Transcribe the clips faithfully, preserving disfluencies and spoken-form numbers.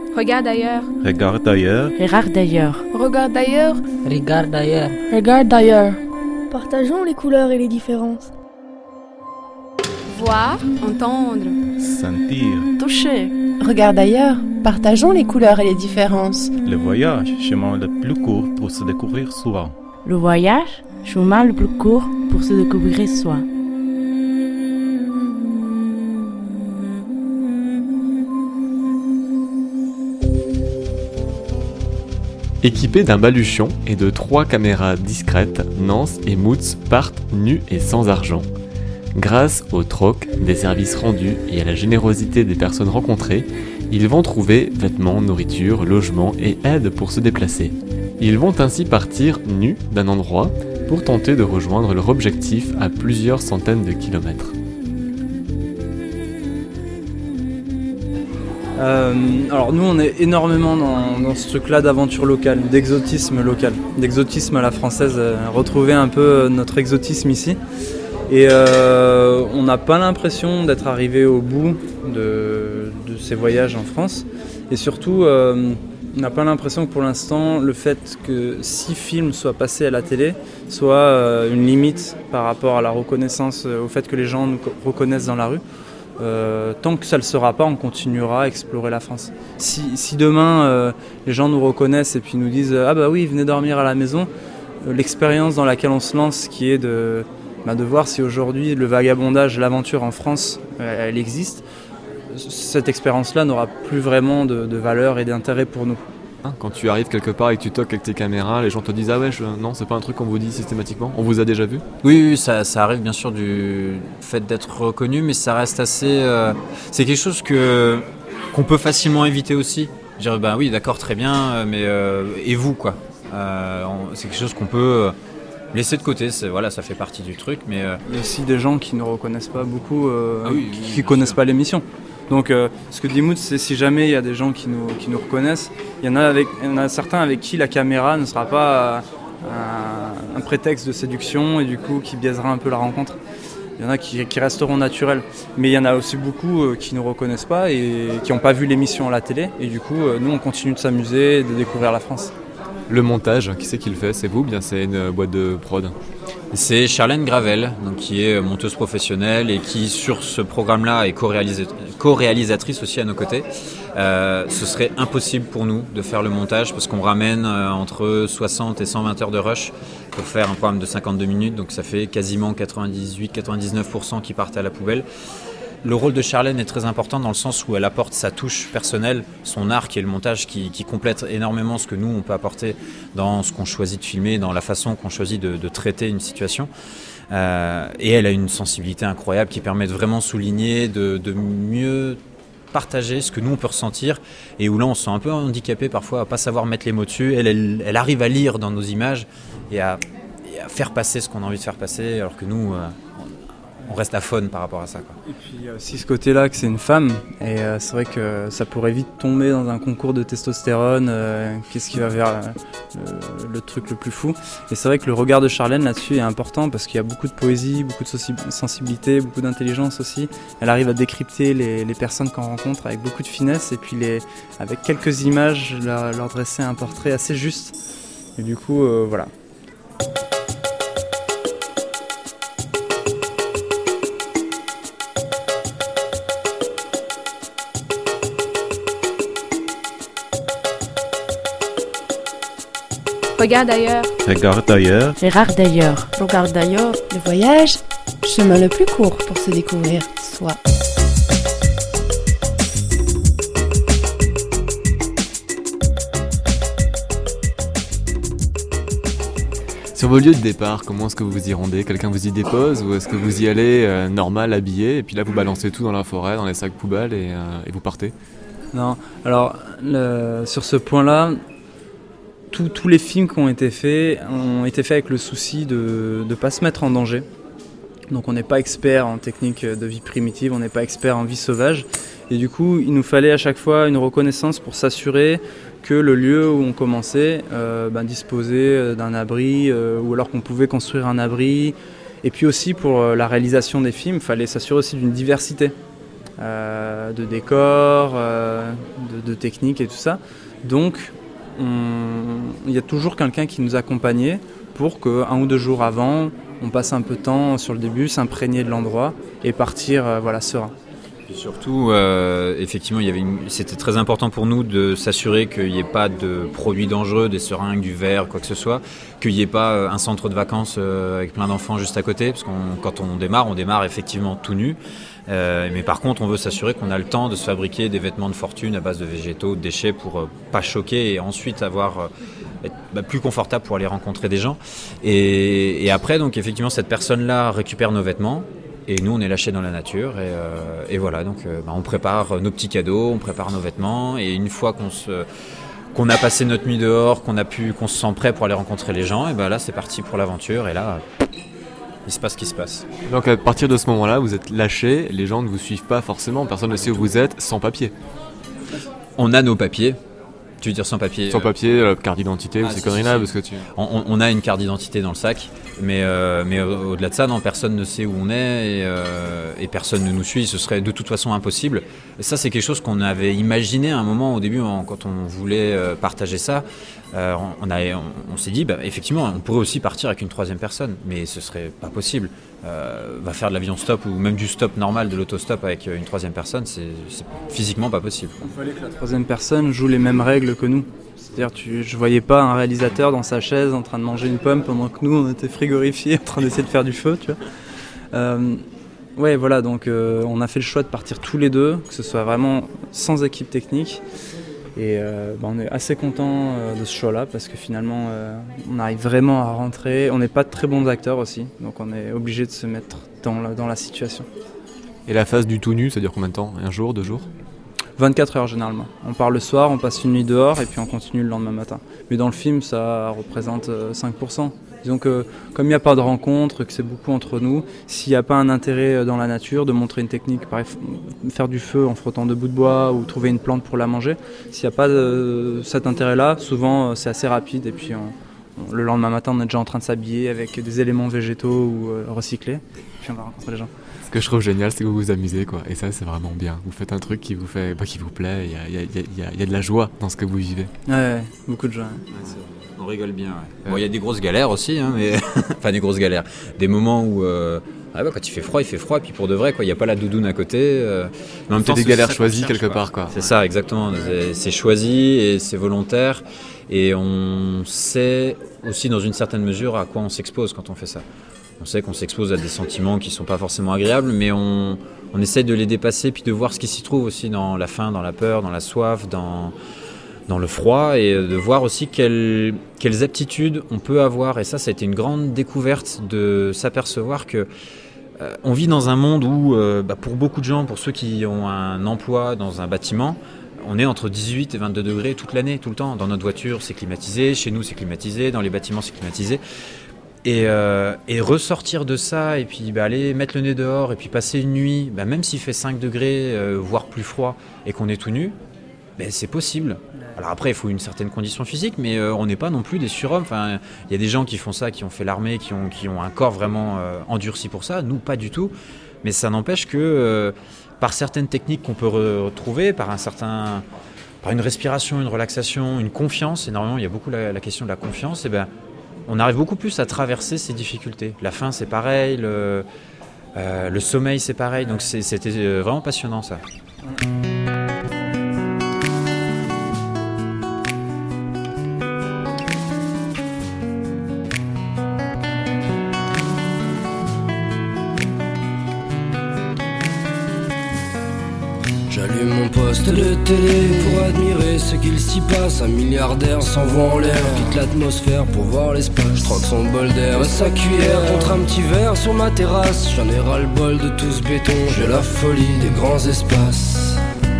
Regarde ailleurs. Regarde ailleurs. Regarde ailleurs. Regarde ailleurs. Regarde ailleurs. Regarde ailleurs. Partageons les couleurs et les différences. Voir, entendre. Sentir. Toucher. Regarde ailleurs. Partageons les couleurs et les différences. Le voyage, chemin le plus court pour se découvrir soi. Le voyage, chemin le plus court pour se découvrir soi. Équipés d'un baluchon et de trois caméras discrètes, Nance et Moots partent nus et sans argent. Grâce au troc, des services rendus et à la générosité des personnes rencontrées, ils vont trouver vêtements, nourriture, logement et aide pour se déplacer. Ils vont ainsi partir nus d'un endroit pour tenter de rejoindre leur objectif à plusieurs centaines de kilomètres. Euh, alors nous on est énormément dans, dans ce truc-là d'aventure locale, d'exotisme local, d'exotisme à la française, euh, retrouver un peu notre exotisme ici. Et euh, on n'a pas l'impression d'être arrivé au bout de, de ces voyages en France. Et surtout, euh, on n'a pas l'impression que pour l'instant, le fait que six films soient passés à la télé soit euh, une limite par rapport à la reconnaissance, au fait que les gens nous reconnaissent dans la rue. Euh, tant que ça ne le sera pas, on continuera à explorer la France. Si, si demain, euh, les gens nous reconnaissent et puis nous disent « Ah bah oui, venez dormir à la maison », euh, l'expérience dans laquelle on se lance, qui est de... Bah de voir si aujourd'hui le vagabondage, l'aventure en France, elle existe, cette expérience-là n'aura plus vraiment de, de valeur et d'intérêt pour nous. Quand tu arrives quelque part et que tu toques avec tes caméras, les gens te disent « Ah ouais, je... non, c'est pas un truc qu'on vous dit systématiquement, on vous a déjà vu ?» Oui, oui, ça, ça arrive bien sûr du fait d'être reconnu, mais ça reste assez... Euh... C'est quelque chose que... qu'on peut facilement éviter aussi. Dire « Bah oui, d'accord, très bien, mais euh... et vous, quoi euh, on... C'est quelque chose qu'on peut... laisser de côté, c'est, voilà, ça fait partie du truc, mais... Euh... Il y a aussi des gens qui ne reconnaissent pas beaucoup, euh, ah oui, qui oui, ne connaissent sûr. pas l'émission. Donc euh, ce que dit Moots, c'est si jamais il y a des gens qui nous, qui nous reconnaissent, il y, en a avec, il y en a certains avec qui la caméra ne sera pas un, un prétexte de séduction et du coup qui biaisera un peu la rencontre. Il y en a qui, qui resteront naturels, mais il y en a aussi beaucoup euh, qui ne nous reconnaissent pas et qui n'ont pas vu l'émission à la télé. Et du coup, euh, nous on continue de s'amuser et de découvrir la France. Le montage, qui c'est qui le fait ? C'est vous ou bien c'est une boîte de prod ? C'est Charlène Gravel, donc, qui est monteuse professionnelle et qui, sur ce programme-là, est co-réalisatrice aussi à nos côtés. Euh, ce serait impossible pour nous de faire le montage parce qu'on ramène euh, entre soixante et cent vingt heures de rush pour faire un programme de cinquante-deux minutes, donc ça fait quasiment quatre-vingt-dix-huit à quatre-vingt-dix-neuf pour cent qui partent à la poubelle. Le rôle de Charlène est très important dans le sens où elle apporte sa touche personnelle, son art qui est le montage qui, qui complète énormément ce que nous on peut apporter dans ce qu'on choisit de filmer, dans la façon qu'on choisit de, de traiter une situation. Euh, et elle a une sensibilité incroyable qui permet de vraiment souligner, de, de mieux partager ce que nous on peut ressentir et où là on se sent un peu handicapé parfois à pas savoir mettre les mots dessus. Elle, elle, elle arrive à lire dans nos images et à, et à faire passer ce qu'on a envie de faire passer alors que nous... Euh, on reste à faune par rapport à ça, quoi. Et puis il y a aussi ce côté-là que c'est une femme, et euh, c'est vrai que ça pourrait vite tomber dans un concours de testostérone, euh, qu'est-ce qui va vers euh, le, le truc le plus fou. Et c'est vrai que le regard de Charlène là-dessus est important parce qu'il y a beaucoup de poésie, beaucoup de sensibilité, beaucoup d'intelligence aussi. Elle arrive à décrypter les, les personnes qu'on rencontre avec beaucoup de finesse, et puis les, avec quelques images, leur, leur dresser un portrait assez juste. Et du coup, euh, voilà. Regarde ailleurs. Regarde ailleurs. Regarde ailleurs. Regarde ailleurs. Le voyage, chemin le plus court pour se découvrir soi. Sur vos lieux de départ, comment est-ce que vous vous y rendez ? Quelqu'un vous y dépose ou est-ce que vous y allez euh, normal, habillé, et puis là vous balancez tout dans la forêt, dans les sacs poubelles et, euh, et vous partez ? Non, alors le, sur ce point-là, tous les films qui ont été faits ont été faits avec le souci de ne pas se mettre en danger. Donc on n'est pas expert en technique de vie primitive, on n'est pas expert en vie sauvage. Et du coup, il nous fallait à chaque fois une reconnaissance pour s'assurer que le lieu où on commençait euh, ben, disposait d'un abri euh, ou alors qu'on pouvait construire un abri. Et puis aussi pour la réalisation des films, il fallait s'assurer aussi d'une diversité. euh, de décors, euh, de, de techniques et tout ça. Donc il y a toujours quelqu'un qui nous accompagnait pour qu'un ou deux jours avant, on passe un peu de temps sur le début, s'imprégner de l'endroit et partir euh, voilà, serein. Et surtout, euh, effectivement, il y avait une... c'était très important pour nous de s'assurer qu'il n'y ait pas de produits dangereux, des seringues, du verre, quoi que ce soit, qu'il n'y ait pas un centre de vacances euh, avec plein d'enfants juste à côté, parce que quand on démarre, on démarre effectivement tout nu. Euh, mais par contre, on veut s'assurer qu'on a le temps de se fabriquer des vêtements de fortune à base de végétaux, de déchets pour euh, pas choquer et ensuite avoir euh, être bah, plus confortable pour aller rencontrer des gens. Et, et après, donc effectivement, cette personne-là récupère nos vêtements. Et nous, on est lâchés dans la nature et, euh, et voilà, donc euh, bah, on prépare nos petits cadeaux, on prépare nos vêtements et une fois qu'on, se, qu'on a passé notre nuit dehors, qu'on, a pu, qu'on se sent prêt pour aller rencontrer les gens, et ben là, c'est parti pour l'aventure et là, il se passe ce qui se passe. Donc à partir de ce moment-là, vous êtes lâchés, les gens ne vous suivent pas forcément, personne ne sait où vous êtes, sans papier. On a nos papiers. Tu veux dire sans papier? Sans papier, euh, carte d'identité, ah, ces si, conneries-là, si, parce que tu... On, on a une carte d'identité dans le sac, mais, euh, mais au-delà de ça, non, personne ne sait où on est et, euh, et personne ne nous suit. Ce serait de toute façon impossible. Et ça, c'est quelque chose qu'on avait imaginé à un moment au début, en, quand on voulait euh, partager ça. Euh, on, a, on, on s'est dit, bah, effectivement, on pourrait aussi partir avec une troisième personne, mais ce serait pas possible. Euh, va faire de l'avion stop ou même du stop normal, de l'autostop avec une troisième personne, c'est, c'est physiquement pas possible. Il fallait que la troisième personne joue les mêmes règles que nous. C'est-à-dire, tu, je voyais pas un réalisateur dans sa chaise en train de manger une pomme pendant que nous, on était frigorifiés en train d'essayer de faire du feu, tu vois. Euh, ouais, voilà, donc euh, on a fait le choix de partir tous les deux, que ce soit vraiment sans équipe technique. Et euh, bah, on est assez content euh, de ce choix-là parce que finalement, euh, on arrive vraiment à rentrer. On n'est pas de très bons acteurs aussi, donc on est obligé de se mettre dans la, dans la situation. Et la phase du tout nu, ça dure combien de temps? Un jour, deux jours? vingt-quatre heures généralement. On part le soir, on passe une nuit dehors et puis on continue le lendemain matin. Mais dans le film, ça représente cinq pour cent. Disons que comme il n'y a pas de rencontre, que c'est beaucoup entre nous, s'il n'y a pas un intérêt dans la nature, de montrer une technique, par exemple, faire du feu en frottant deux bouts de bois ou trouver une plante pour la manger, s'il n'y a pas de, cet intérêt-là, souvent c'est assez rapide et puis on, on, le lendemain matin, on est déjà en train de s'habiller avec des éléments végétaux ou euh, recyclés, puis on va rencontrer les gens. Ce que je trouve génial, c'est que vous vous amusez, quoi. Et ça, c'est vraiment bien. Vous faites un truc qui vous fait, bah, qui vous plaît. Il y a, y, a, y, a, y a de la joie dans ce que vous vivez. Ouais, ouais, beaucoup de joie. Ouais. Ouais, on rigole bien. Ouais. Bon, il y a des grosses galères aussi, hein, mais enfin des grosses galères. Des moments où, euh... ah bah, quand il fait froid, il fait froid. Et puis pour de vrai, quoi, il n'y a pas la doudoune à côté. Euh... Mais en même temps, c'est des galères choisies quelque quoi. part, quoi. C'est ça, exactement. C'est, c'est choisi et c'est volontaire. Et on sait aussi, dans une certaine mesure, à quoi on s'expose quand on fait ça. On sait qu'on s'expose à des sentiments qui ne sont pas forcément agréables, mais on, on essaie de les dépasser, puis de voir ce qui s'y trouve aussi dans la faim, dans la peur, dans la soif, dans, dans le froid, et de voir aussi quelles, quelles aptitudes on peut avoir. Et ça, ça a été une grande découverte de s'apercevoir que euh, on vit dans un monde où, euh, bah, pour beaucoup de gens, pour ceux qui ont un emploi dans un bâtiment, on est entre dix-huit et vingt-deux degrés toute l'année, tout le temps. Dans notre voiture, c'est climatisé, chez nous, c'est climatisé, dans les bâtiments, c'est climatisé. Et, euh, et ressortir de ça et puis bah, aller mettre le nez dehors et puis passer une nuit, bah, même s'il fait cinq degrés, euh, voire plus froid et qu'on est tout nu, bah, c'est possible. Alors après, il faut une certaine condition physique, mais euh, on n'est pas non plus des surhommes. Enfin, il y a des gens qui font ça, qui ont fait l'armée, qui ont, qui ont un corps vraiment euh, endurci pour ça. Nous, pas du tout. Mais ça n'empêche que euh, par certaines techniques qu'on peut re- retrouver, par un certain, par une respiration, une relaxation, une confiance, énormément, il y a beaucoup la, la question de la confiance, et ben on arrive beaucoup plus à traverser ces difficultés. La faim, c'est pareil, le, euh, le sommeil, c'est pareil. Donc c'est, c'était vraiment passionnant, ça. J'allume mon poste de télé pour admirer ce qu'il s'y passe. Un milliardaire s'envoie en l'air, quitte l'atmosphère pour voir l'espace. Je troque son bol d'air et sa cuillère contre un petit verre sur ma terrasse. J'en ai ras le bol de tout ce béton, j'ai la folie des grands espaces.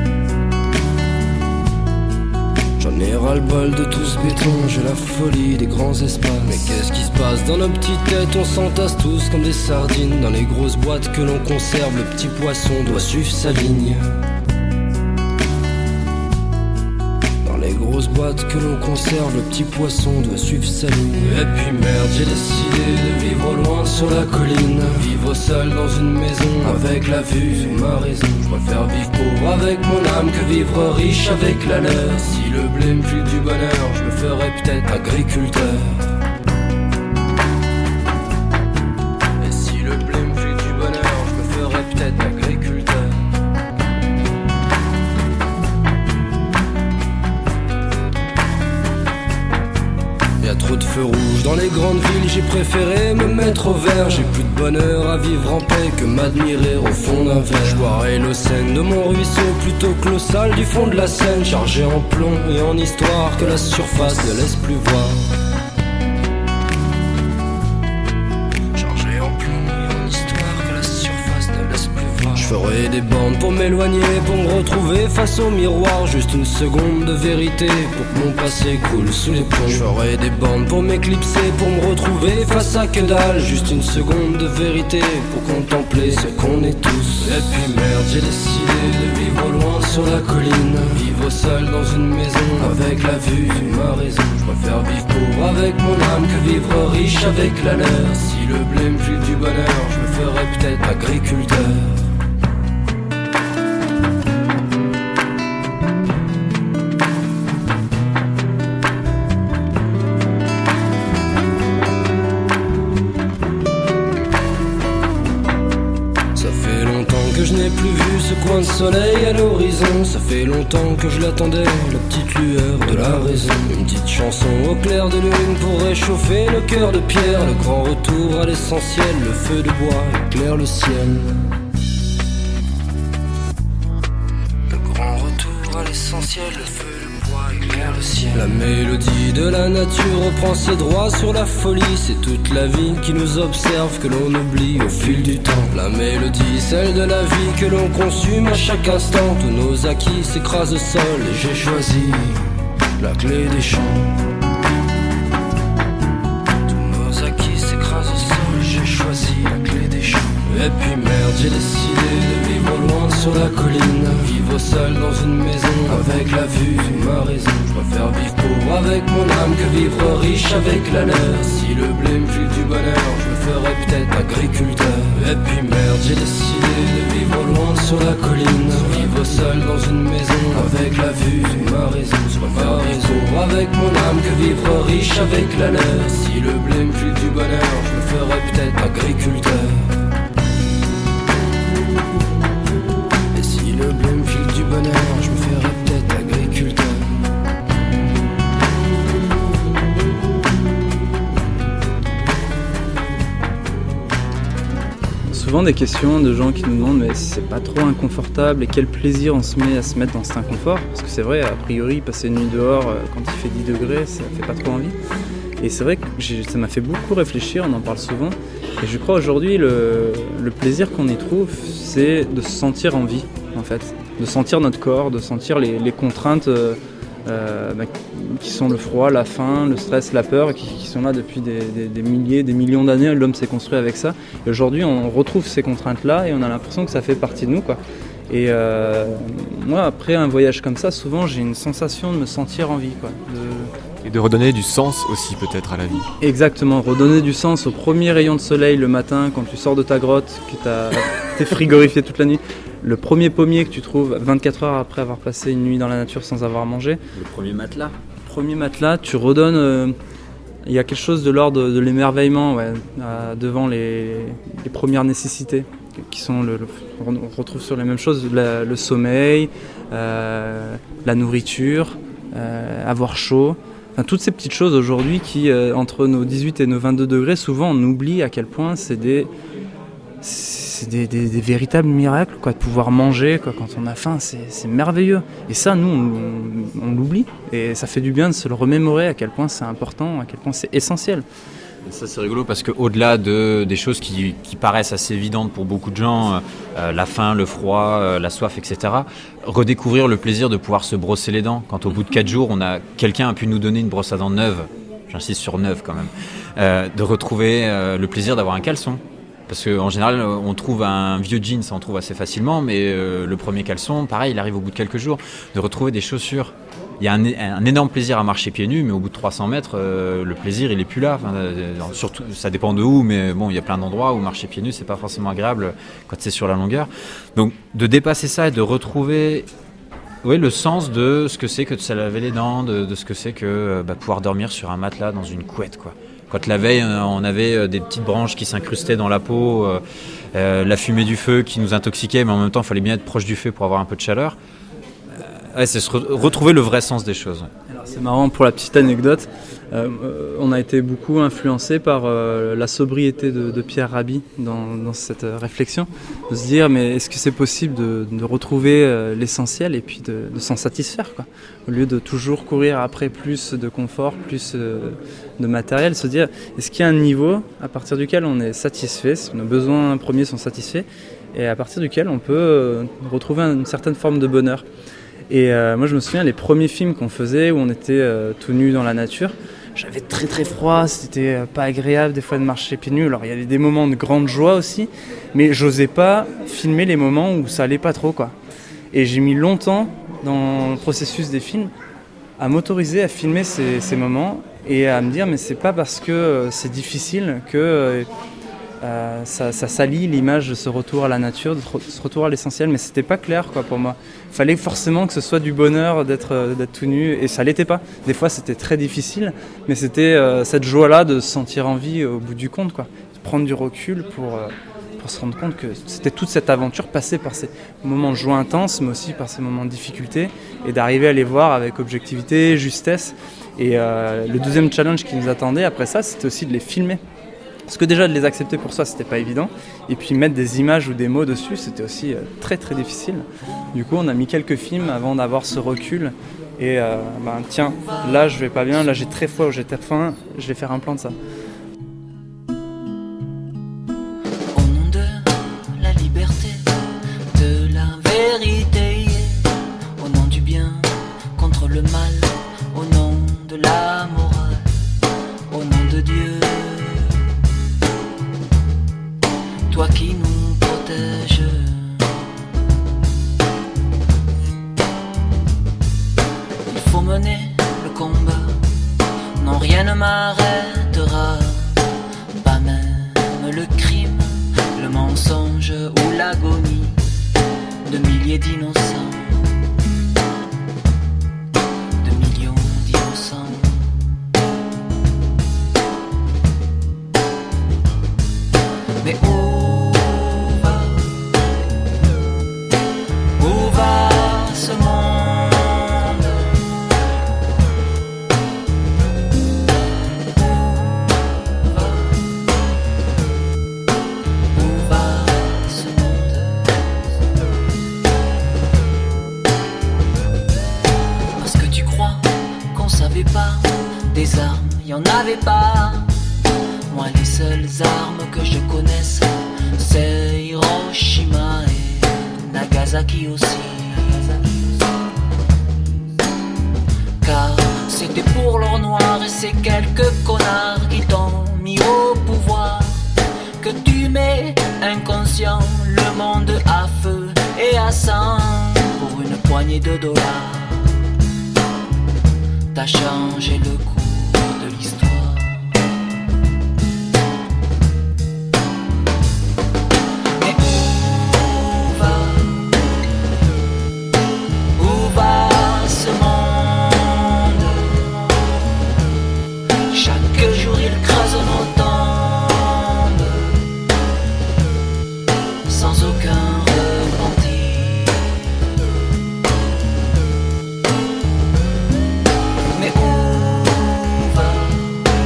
J'en ai ras le bol de tout ce béton, j'ai la folie des grands espaces. Mais qu'est-ce qui se passe dans nos petites têtes? On s'entasse tous comme des sardines dans les grosses boîtes que l'on conserve. Le petit poisson doit suivre sa ligne. les grosses boîtes que l'on conserve, le petit poisson doit suivre sa ligne. Et puis merde, j'ai décidé de vivre loin sur la colline, vivre seul dans une maison avec la vue sur ma raison. Je préfère vivre pauvre avec mon âme que vivre riche avec la leur. Si le blé me file du bonheur, je me ferais peut-être agriculteur. Et si le blé me file du bonheur, je me ferais peut-être agriculteur. Y'a trop de feux rouges dans les grandes villes, j'ai préféré me mettre au vert. J'ai plus de bonheur à vivre en paix que m'admirer au fond d'un verre. Je boirai l'eau saine de mon ruisseau plutôt que l'eau sale du fond de la Seine, chargée en plomb et en histoire que la surface ne laisse plus voir. Chargée en plomb et en histoire que la surface ne laisse plus voir. Je ferai des bandes pour m'éloigner, pour me retrouver face au miroir. Juste une seconde de vérité pour que mon passé coule sous les ponts. Je ferai des bandes pour m'éclipser, pour me retrouver face à que dalle. Juste une seconde de vérité pour contempler ce qu'on est tous. Et puis merde, j'ai décidé de vivre loin sur la colline, vivre seul dans une maison avec la vue sur ma raison. Je préfère vivre pauvre avec mon âme que vivre riche avec la leur. Si le blé me file du bonheur, je me ferais peut-être agriculteur. Je n'ai plus vu ce coin de soleil à l'horizon. Ça fait longtemps que je l'attendais, la petite lueur de la raison. Une petite chanson au clair de lune pour réchauffer le cœur de pierre. Le grand retour à l'essentiel, le feu de bois éclaire le ciel. Le grand retour à l'essentiel, le feu de bois éclaire le ciel. La mélodie de la nature reprend ses droits sur la folie. C'est toute la vie qui nous observe, que l'on oublie au fil du temps. La mélodie, celle de la vie que l'on consume à chaque instant. Tous nos acquis s'écrasent au sol et j'ai choisi la clé des champs. Tous nos acquis s'écrasent au sol et j'ai choisi la clé des champs. Et puis merde, j'ai décidé de vivre loin sur la colline, vivre seul dans une maison avec la vue sur ma raison. Je préfère vivre pauvre avec mon âme que vivre riche avec la leur. Si le blé me file du bonheur, je me ferais peut-être agriculteur. Et puis merde, j'ai décidé de vivre loin sur la colline, vivre seul dans une maison avec la vue sur ma raison. Je préfère vivre pauvre avec mon âme que vivre riche avec la leur. Si le blé me file du bonheur, je me ferais peut-être agriculteur. Et si le blé me file du bonheur, je me ferais peut-être agriculteur. Souvent des questions de gens qui nous demandent mais c'est pas trop inconfortable et quel plaisir on se met à se mettre dans cet inconfort, parce que c'est vrai, a priori passer une nuit dehors quand il fait dix degrés ça fait pas trop envie. Et c'est vrai que j'ai, ça m'a fait beaucoup réfléchir, on en parle souvent. Et je crois aujourd'hui le, le plaisir qu'on y trouve, c'est de se sentir en vie, en fait. De sentir notre corps, de sentir les, les contraintes euh, euh, bah, qui sont le froid, la faim, le stress, la peur, qui, qui sont là depuis des, des, des milliers, des millions d'années. L'homme s'est construit avec ça. Et aujourd'hui, on retrouve ces contraintes-là et on a l'impression que ça fait partie de nous, quoi. Et euh, moi, après un voyage comme ça, souvent j'ai une sensation de me sentir en vie, quoi. De... Et de redonner du sens aussi peut-être à la vie. Exactement, redonner du sens au premier rayon de soleil le matin quand tu sors de ta grotte, que t'as, t'es frigorifié toute la nuit. Le premier pommier que tu trouves vingt-quatre heures après avoir passé une nuit dans la nature sans avoir mangé. Le premier matelas. Le premier matelas, tu redonnes... Euh, il y a quelque chose de l'ordre de, de l'émerveillement ouais, euh, devant les, les premières nécessités. Qui sont le, le, on retrouve sur les mêmes choses, la, le sommeil, euh, la nourriture, euh, avoir chaud. Enfin, toutes ces petites choses aujourd'hui qui, euh, entre nos dix-huit et nos vingt-deux degrés, souvent on oublie à quel point c'est des, c'est des, des, des véritables miracles, quoi, de pouvoir manger quoi, quand on a faim, c'est, c'est merveilleux. Et ça, nous, on, on, on l'oublie. Et ça fait du bien de se le remémorer à quel point c'est important, à quel point c'est essentiel. Ça c'est rigolo parce qu'au-delà de, des choses qui, qui paraissent assez évidentes pour beaucoup de gens, euh, la faim, le froid, euh, la soif, et cetera, redécouvrir le plaisir de pouvoir se brosser les dents. Quand au bout de quatre jours, on a, quelqu'un a pu nous donner une brosse à dents neuve, j'insiste sur neuve quand même, euh, de retrouver euh, le plaisir d'avoir un caleçon. Parce qu'en général, on trouve un vieux jean, ça on trouve assez facilement, mais euh, le premier caleçon, pareil, il arrive au bout de quelques jours. De retrouver des chaussures, il y a un, un énorme plaisir à marcher pieds nus, mais au bout de trois cents mètres, euh, le plaisir, il est plus là. Enfin, euh, surtout, ça dépend de où, mais bon, il y a plein d'endroits où marcher pieds nus, c'est pas forcément agréable quand c'est sur la longueur. Donc, de dépasser ça et de retrouver... Oui, le sens de ce que c'est que de se laver les dents, de, de ce que c'est que bah, pouvoir dormir sur un matelas dans une couette, quoi. Quand la veille, on avait des petites branches qui s'incrustaient dans la peau, euh, euh, la fumée du feu qui nous intoxiquait, mais en même temps, il fallait bien être proche du feu pour avoir un peu de chaleur. Euh, ouais, c'est se re- retrouver le vrai sens des choses. Alors, c'est marrant, pour la petite anecdote, euh, on a été beaucoup influencé par euh, la sobriété de, de Pierre Rabhi dans, dans cette euh, réflexion, de se dire mais est-ce que c'est possible de, de retrouver euh, l'essentiel et puis de, de s'en satisfaire, quoi, au lieu de toujours courir après plus de confort, plus euh, de matériel, se dire est-ce qu'il y a un niveau à partir duquel on est satisfait, si nos besoins premiers sont satisfaits, et à partir duquel on peut euh, retrouver une certaine forme de bonheur. Et euh, moi je me souviens les premiers films qu'on faisait où on était euh, tout nus dans la nature, j'avais très très froid, c'était euh, pas agréable des fois de marcher pieds nus. Alors il y avait des moments de grande joie aussi, mais j'osais pas filmer les moments où ça allait pas trop, quoi. Et j'ai mis longtemps dans le processus des films à m'autoriser à filmer ces, ces moments et à me dire mais c'est pas parce que euh, c'est difficile que euh, Euh, ça, ça salit l'image de ce retour à la nature, de ce retour à l'essentiel, mais c'était pas clair, quoi, pour moi. Il fallait forcément que ce soit du bonheur d'être, d'être tout nu, et ça l'était pas. Des fois c'était très difficile, mais c'était euh, cette joie-là de se sentir en vie au bout du compte, quoi. De prendre du recul pour, euh, pour se rendre compte que c'était toute cette aventure passée par ces moments de joie intense, mais aussi par ces moments de difficulté, et d'arriver à les voir avec objectivité, justesse. Et euh, le deuxième challenge qui nous attendait après ça, c'était aussi de les filmer. Parce que déjà de les accepter pour soi, c'était pas évident. Et puis mettre des images ou des mots dessus, c'était aussi euh, très très difficile. Du coup, on a mis quelques films avant d'avoir ce recul. Et euh, ben tiens, là je vais pas bien, là j'ai très froid ou j'ai très faim, je vais faire un plan de ça. Au nom de la liberté, de la vérité, au nom du bien contre le mal, au nom de la morale, au nom de Dieu. Toi qui nous protèges, il faut mener le combat, non rien ne m'arrêtera, pas même le crime, le mensonge ou l'agonie de milliers d'innocents, de millions d'innocents. Mais où pas des armes, y en avait pas. Moi les seules armes que je connaisse, c'est Hiroshima et Nagasaki aussi. Car c'était pour l'or noir et ces quelques connards qui t'ont mis au pouvoir que tu mets inconscient le monde à feu et à sang pour une poignée de dollars. T'as changé le cours de l'histoire. Mais où va, où va ce monde? Chaque jour il creuse nos tombes sans aucun repentir. Mais où va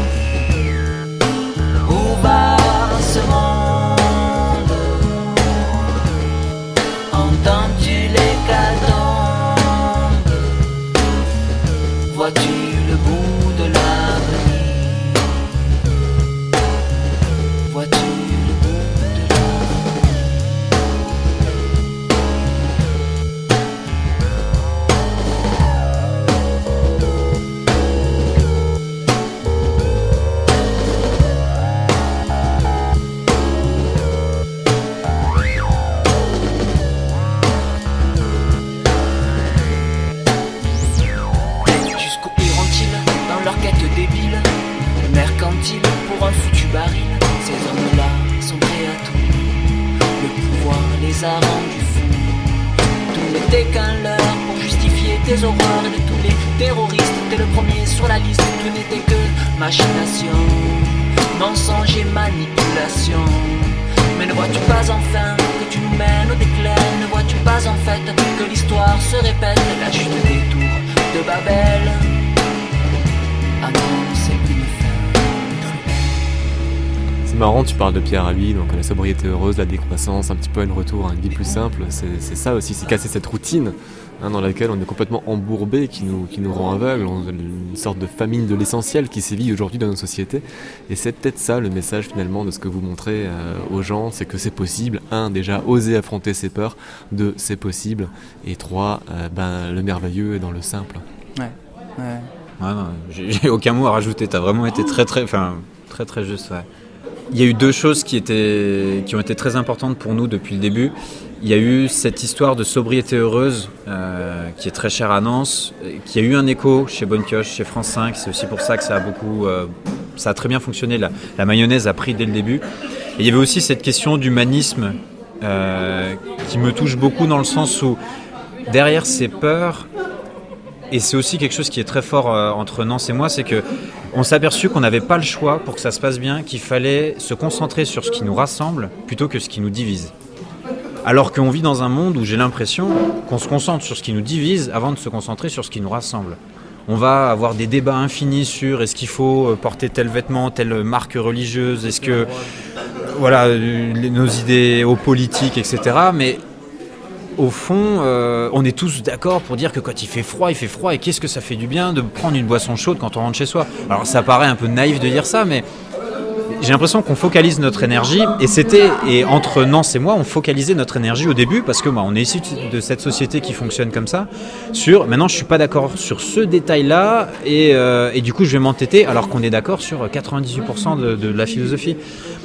n'étais qu'un leurre pour justifier tes horreurs. Et de tous les terroristes, t'es le premier sur la liste. Tout n'était que machination, mensonge et manipulation. Mais ne vois-tu pas enfin que tu nous mènes au déclin? Ne vois-tu pas en fait que l'histoire se répète? La chute des tours de Babel annonce une fin cruelle. C'est marrant, tu parles de Pierre Rabhi, donc la sobriété heureuse, la décroissance, un petit peu un retour à une vie plus simple. C'est, c'est ça aussi, c'est casser cette routine hein, dans laquelle on est complètement embourbé, qui nous, qui nous rend aveugles, on, une sorte de famine de l'essentiel qui sévit aujourd'hui dans nos sociétés. Et c'est peut-être ça le message finalement de ce que vous montrez euh, aux gens, c'est que c'est possible. Un, déjà, oser affronter ses peurs. Deux, c'est possible. Et trois, euh, ben, le merveilleux est dans le simple. Ouais, ouais. Ouais, non, j'ai, j'ai aucun mot à rajouter, t'as vraiment été très très, enfin, très très juste, ouais. Il y a eu deux choses qui, étaient, qui ont été très importantes pour nous depuis le début. Il y a eu cette histoire de sobriété heureuse euh, qui est très chère à Nance, qui a eu un écho chez Bonne Pioche, chez France cinq. C'est aussi pour ça que ça a beaucoup, euh, ça a très bien fonctionné. La, la mayonnaise a pris dès le début. Et il y avait aussi cette question d'humanisme euh, qui me touche beaucoup dans le sens où derrière ces peurs, et c'est aussi quelque chose qui est très fort euh, entre Nance et moi, c'est que on s'est aperçu qu'on n'avait pas le choix pour que ça se passe bien, qu'il fallait se concentrer sur ce qui nous rassemble plutôt que ce qui nous divise. Alors qu'on vit dans un monde où j'ai l'impression qu'on se concentre sur ce qui nous divise avant de se concentrer sur ce qui nous rassemble. On va avoir des débats infinis sur est-ce qu'il faut porter tel vêtement, telle marque religieuse, est-ce que voilà nos idéaux politiques, et cetera. Mais au fond, euh, on est tous d'accord pour dire que quand il fait froid, il fait froid, et qu'est-ce que ça fait du bien de prendre une boisson chaude quand on rentre chez soi. Alors ça paraît un peu naïf de dire ça, mais j'ai l'impression qu'on focalise notre énergie, et c'était, et entre Nance et moi, on focalisait notre énergie au début, parce que bah, on est issu de cette société qui fonctionne comme ça, sur, maintenant je suis pas d'accord sur ce détail-là, et, euh, et du coup je vais m'entêter, alors qu'on est d'accord sur quatre-vingt-dix-huit pour cent de, de la philosophie.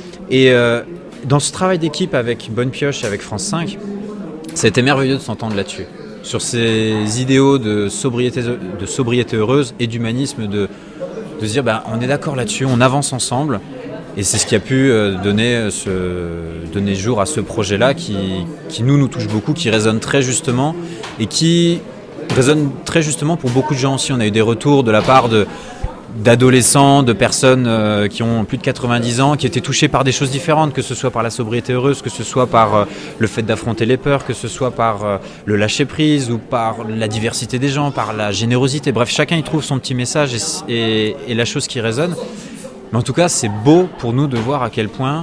Et euh, dans ce travail d'équipe avec Bonne Pioche et avec France cinq, ça a été merveilleux de s'entendre là-dessus, sur ces idéaux de sobriété, de sobriété heureuse et d'humanisme, de, de se dire bah, on est d'accord là-dessus, on avance ensemble. Et c'est ce qui a pu donner, ce, donner jour à ce projet-là qui, qui nous, nous touche beaucoup, qui résonne très justement et qui résonne très justement pour beaucoup de gens aussi. On a eu des retours de la part de, d'adolescents, de personnes euh, qui ont plus de quatre-vingt-dix ans, qui étaient touchés par des choses différentes, que ce soit par la sobriété heureuse, que ce soit par euh, le fait d'affronter les peurs, que ce soit par euh, le lâcher-prise ou par la diversité des gens, par la générosité. Bref, chacun y trouve son petit message et, et, et la chose qui résonne. Mais en tout cas, c'est beau pour nous de voir à quel point,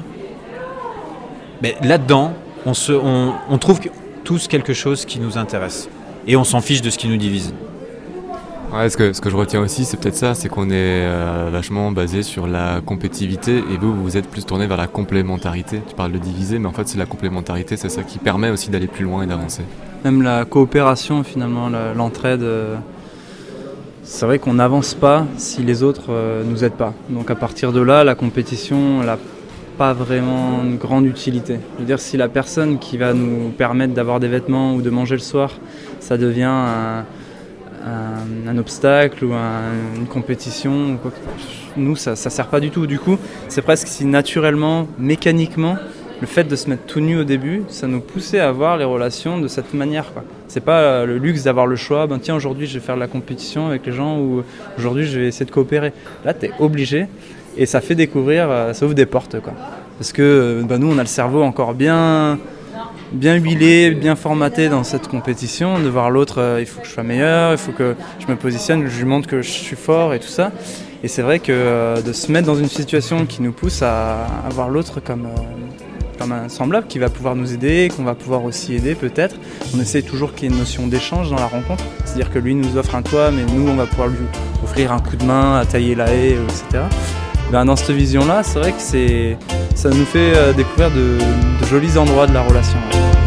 ben, là-dedans, on, se, on, on trouve tous quelque chose qui nous intéresse. Et on s'en fiche de ce qui nous divise. Ouais, ce que, ce que je retiens aussi, c'est peut-être ça, c'est qu'on est euh, vachement basé sur la compétitivité, et vous, vous êtes plus tourné vers la complémentarité. Tu parles de diviser, mais en fait, c'est la complémentarité, c'est ça qui permet aussi d'aller plus loin et d'avancer. Même la coopération, finalement, la, l'entraide... Euh... C'est vrai qu'on n'avance pas si les autres euh, nous aident pas. Donc à partir de là, la compétition n'a pas vraiment une grande utilité. Je veux dire, si la personne qui va nous permettre d'avoir des vêtements ou de manger le soir, ça devient un, un, un obstacle ou un, une compétition, ou quoi, nous ça ne sert pas du tout. Du coup, c'est presque si naturellement, mécaniquement, le fait de se mettre tout nu au début, ça nous poussait à voir les relations de cette manière, quoi. C'est pas le luxe d'avoir le choix, ben tiens, aujourd'hui je vais faire de la compétition avec les gens ou aujourd'hui je vais essayer de coopérer. Là, tu es obligé et ça fait découvrir, ça ouvre des portes, quoi. Parce que ben, nous, on a le cerveau encore bien, bien huilé, bien formaté dans cette compétition, de voir l'autre, euh, il faut que je sois meilleur, il faut que je me positionne, que je lui montre que je suis fort et tout ça. Et c'est vrai que euh, de se mettre dans une situation qui nous pousse à, à voir l'autre comme... Euh, comme un semblable qui va pouvoir nous aider, qu'on va pouvoir aussi aider peut-être. On essaie toujours qu'il y ait une notion d'échange dans la rencontre, c'est-à-dire que lui nous offre un toit, mais nous on va pouvoir lui offrir un coup de main à tailler la haie, et cetera. Ben, dans cette vision-là, c'est vrai que c'est, ça nous fait euh, découvrir de, de jolis endroits de la relation.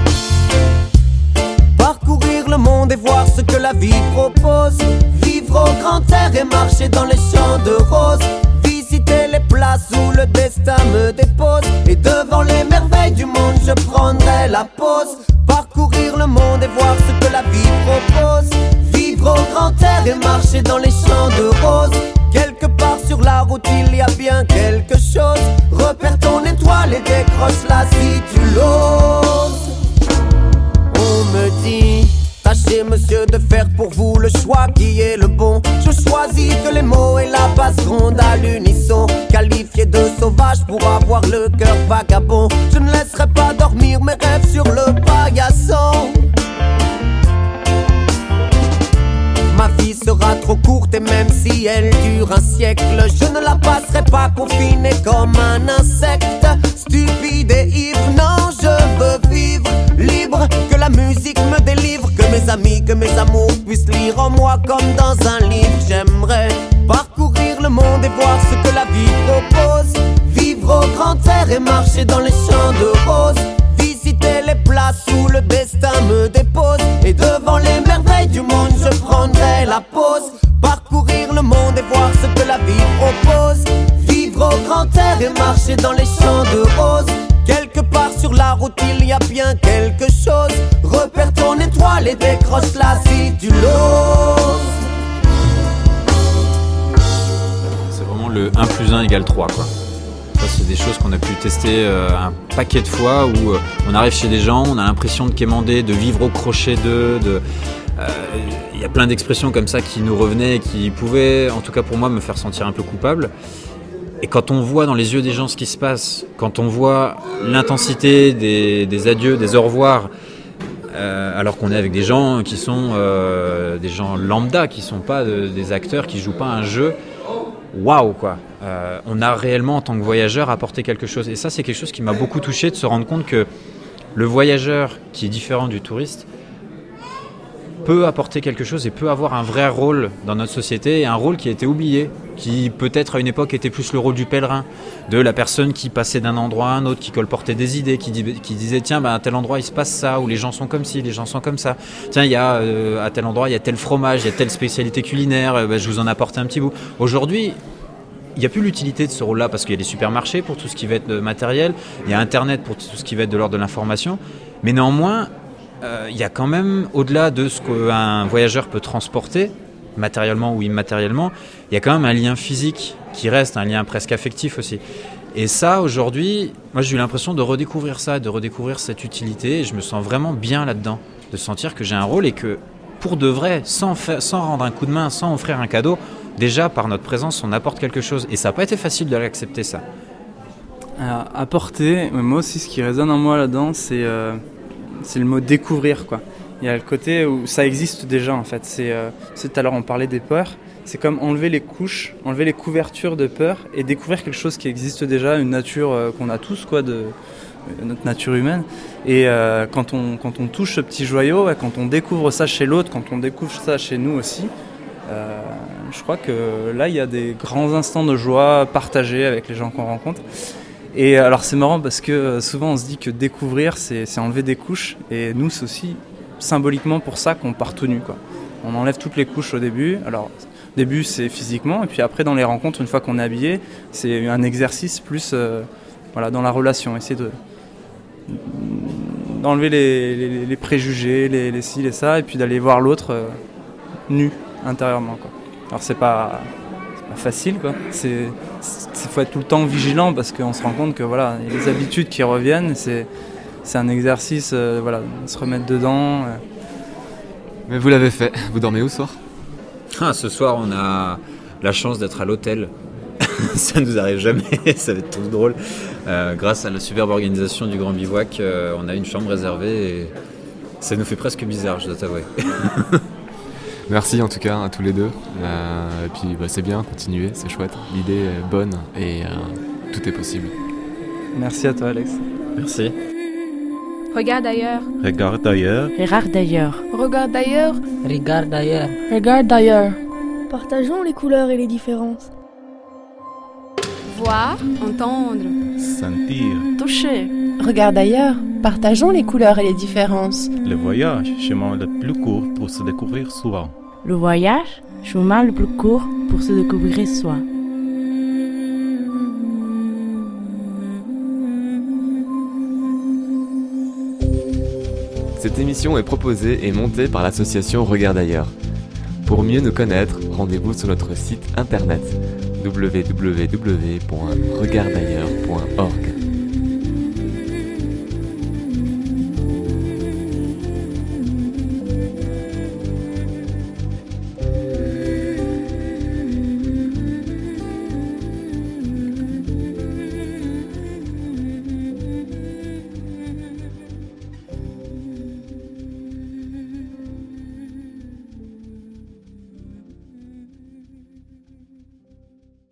Parcourir le monde et voir ce que la vie propose, vivre au grand air et marcher dans les champs de roses, visiter les places où le destin me dépose, et devant les merveilles du monde je prendrai la pause. Parcourir le monde et voir ce que la vie propose, vivre au grand air et marcher dans les champs de roses. Quelque part sur la route il y a bien quelque chose, repère ton étoile et décroche-la si tu l'oses. On me dit, t'as chargé, monsieur, de faire pour vous le choix qui est le bon. Je choisis que les mots et la basse ronde à l'unisson, qualifiés de sauvage pour avoir le cœur vagabond. Je ne laisserai pas dormir mes rêves sur le paillasson. Ma vie sera trop courte et même si elle dure un siècle, je ne la passerai pas confinée comme un insecte. Stupide et ivre, non, je veux vivre libre, que la musique me délivre, que mes amis, que mes amours puissent lire en moi comme dans un livre. J'aimerais parcourir le monde et voir ce que la vie propose, vivre au grand air et marcher dans les champs de roses, visiter les places où le destin me dépose, et devant les merveilles du monde je prendrai la pause. Parcourir le monde et voir ce que la vie propose, vivre au grand air et marcher dans les champs de roses. Quelque part sur la route il y a bien quelque chose, repère ton étoile et décroche-la si tu l'oses. C'est vraiment le un plus un égale trois, quoi. Ça, c'est des choses qu'on a pu tester euh, un paquet de fois où euh, on arrive chez des gens, on a l'impression de quémander, de vivre au crochet d'eux. De, euh, y a plein d'expressions comme ça qui nous revenaient et qui pouvaient, en tout cas pour moi, me faire sentir un peu coupable. Et quand on voit dans les yeux des gens ce qui se passe, quand on voit l'intensité des, des adieux, des au revoir, euh, alors qu'on est avec des gens qui sont euh, des gens lambda, qui sont pas de, des acteurs, qui jouent pas un jeu, waouh quoi. Euh, on a réellement en tant que voyageur apporté quelque chose. Et ça, c'est quelque chose qui m'a beaucoup touché, de se rendre compte que le voyageur qui est différent du touriste peut apporter quelque chose et peut avoir un vrai rôle dans notre société, et un rôle qui a été oublié, qui peut-être à une époque était plus le rôle du pèlerin, de la personne qui passait d'un endroit à un autre, qui colportait des idées, qui, dit, qui disait tiens bah, à tel endroit il se passe ça, ou les gens sont comme ci, les gens sont comme ça, tiens il y a euh, à tel endroit il y a tel fromage, il y a telle spécialité culinaire, euh, bah, je vous en apporte un petit bout. Aujourd'hui il n'y a plus l'utilité de ce rôle-là parce qu'il y a des supermarchés pour tout ce qui va être matériel, il y a Internet pour tout ce qui va être de l'ordre de l'information, mais néanmoins euh, il y a quand même, au-delà de ce qu'un voyageur peut transporter, matériellement ou immatériellement, il y a quand même un lien physique qui reste, un lien presque affectif aussi. Et ça, aujourd'hui, moi j'ai eu l'impression de redécouvrir ça, de redécouvrir cette utilité, et je me sens vraiment bien là-dedans, de sentir que j'ai un rôle et que, pour de vrai, sans, faire, sans rendre un coup de main, sans offrir un cadeau, déjà par notre présence, on apporte quelque chose. Et ça n'a pas été facile de l'accepter, ça. Alors, apporter, moi aussi, ce qui résonne en moi là-dedans, c'est, euh, c'est le mot découvrir, quoi. Il y a le côté où ça existe déjà, en fait. C'est, euh, c'est tout à l'heure, on parlait des peurs. C'est comme enlever les couches, enlever les couvertures de peur et découvrir quelque chose qui existe déjà, une nature euh, qu'on a tous, quoi, de, euh, notre nature humaine. Et euh, quand, on, quand on touche ce petit joyau, ouais, quand on découvre ça chez l'autre, quand on découvre ça chez nous aussi, euh, je crois que là, il y a des grands instants de joie partagés avec les gens qu'on rencontre. Et alors, c'est marrant parce que souvent, on se dit que découvrir, c'est, c'est enlever des couches. Et nous, c'est aussi symboliquement pour ça qu'on part tout nu, quoi. On enlève toutes les couches au début. Alors, au début, c'est physiquement. Et puis après, dans les rencontres, une fois qu'on est habillé, c'est un exercice plus euh, voilà, dans la relation. Essayer de, d'enlever les, les, les préjugés, les, les ci, les ça, et puis d'aller voir l'autre euh, nu, intérieurement, quoi. Alors, c'est pas, c'est pas facile, quoi. C'est, c'est, faut être tout le temps vigilant parce qu'on se rend compte que voilà, il y a des habitudes qui reviennent. C'est, c'est un exercice, euh, voilà, se remettre dedans. Euh. Mais vous l'avez fait. Vous dormez où ce soir ? Ah, ce soir, on a la chance d'être à l'hôtel. Ça nous arrive jamais, ça va être trop drôle. Euh, grâce à la superbe organisation du Grand Bivouac, euh, on a une chambre réservée et ça nous fait presque bizarre, je dois t'avouer. Merci en tout cas à tous les deux. Euh, et puis bah, c'est bien, continuez, c'est chouette. L'idée est bonne et euh, tout est possible. Merci à toi, Alex. Merci. Regarde ailleurs. Regarde ailleurs. Regarde d'ailleurs. Regarde ailleurs. Regarde ailleurs. Regarde d'ailleurs. Partageons les couleurs et les différences. Voir, entendre. Sentir. Toucher. Regarde ailleurs. Partageons les couleurs et les différences. Le voyage, chemin le plus court pour se découvrir soi. Le voyage, chemin le plus court pour se découvrir soi. Cette émission est proposée et montée par l'association Regarde ailleurs. Pour mieux nous connaître, rendez-vous sur notre site internet w w w point regarde ailleurs point org.